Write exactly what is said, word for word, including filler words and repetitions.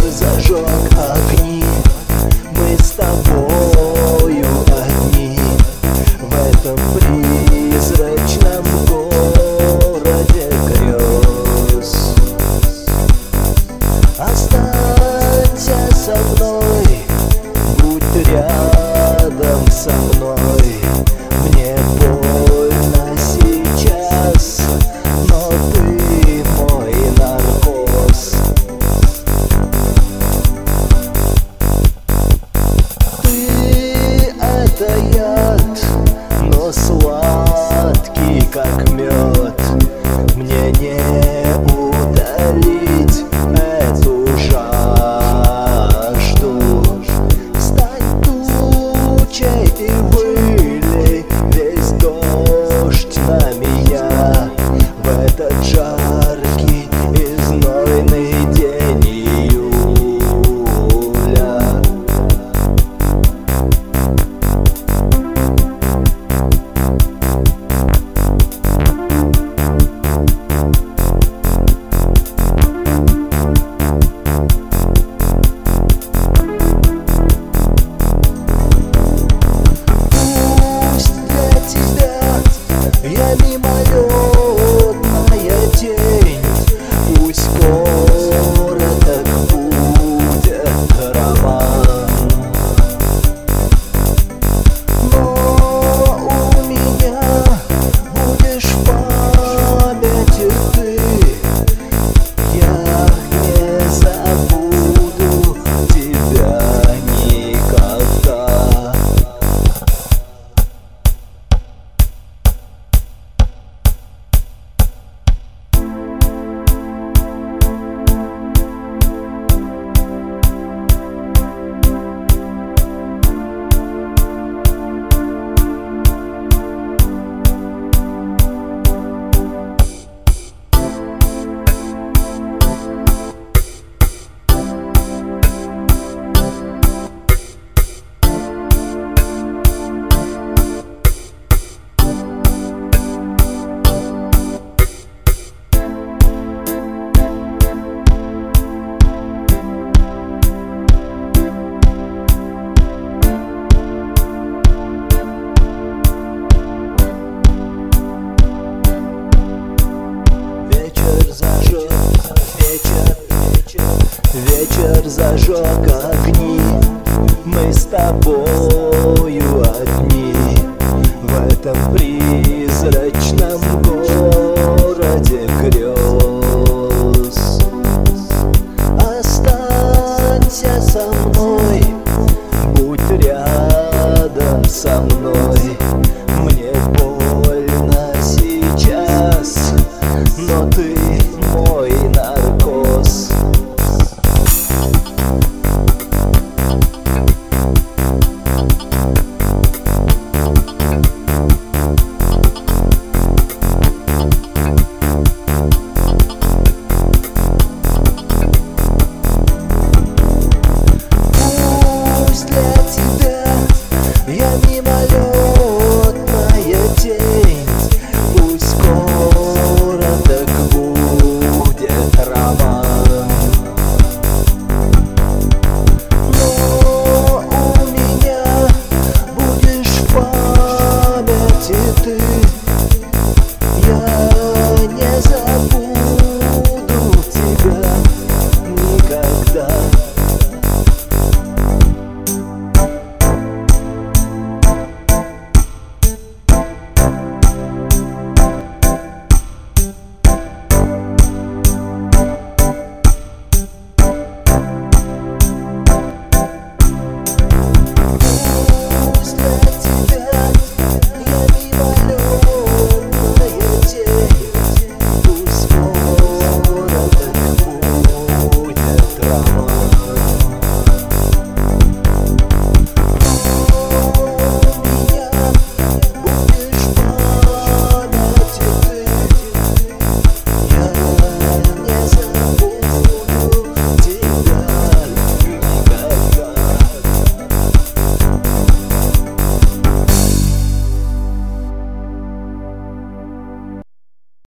зажег огни, мы с тобою одни в этом призрачном городе грез. Останься со мной, будь рядом со мной. Мне больно сейчас, но ты мой наркоз. Ты — это яд, но сладкий, как мед. Мне не удалить эту жажду. Стань тучей и вылей весь дождь на меня в этот жаркий и знойный день июля. Я мимолетная тень, пусть скоро так будет роман. Но у меня будешь в памяти ты. Я не забуду тебя никогда. Вечер зажег огни, мы с тобою одни в этом призрачном городе грез. Останься со мной, будь рядом со мной. Мне больно сейчас, но ты